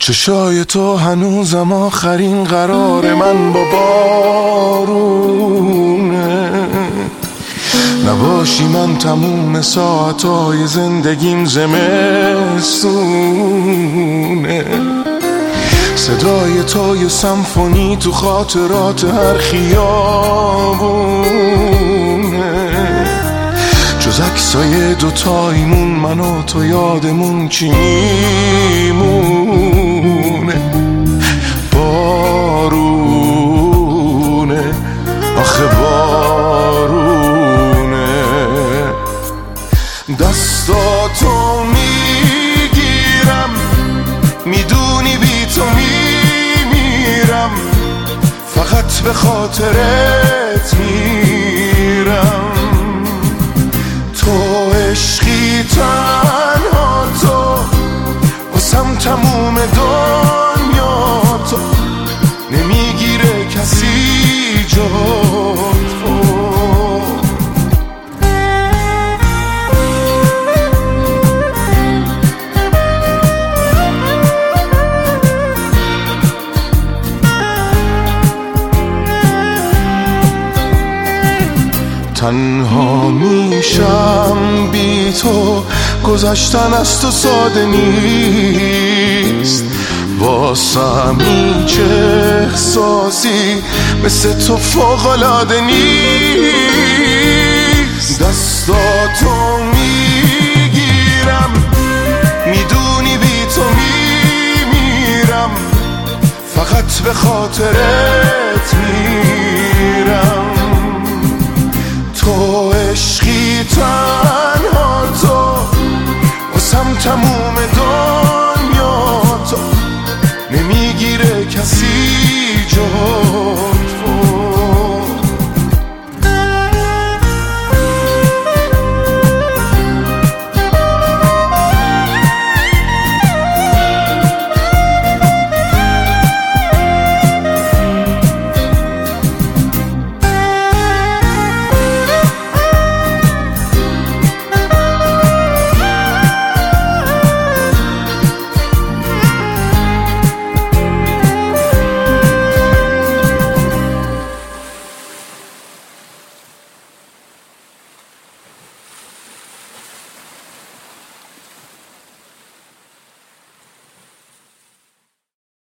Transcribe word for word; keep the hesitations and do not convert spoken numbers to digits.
چشای تو هنوزم آخرین قرار من با بارونه. نباشی من تموم ساعتهای زندگیم زمستونه. صدای تو یه سمفونی تو خاطرات هر خیابونه. جز عکسای دوتاییمون من و تو یادمون چی میمونه؟ بارونه، آخه بارونه. دستاتو میگیرم، میدونی بی تو میمیرم، فقط به خاطرت میرم. تو عشقی تنها تو، واسم تموم دنیا تو، نمیگیره کسی جا تو. تنها میشم بی تو، گذشتن از تو ساده نیست. واسم هیچ احساسی مثل تو فوق‌العاده نیست. دستاتو میگیرم، میدونی بی تو میمیرم، فقط به خاطرت میرم.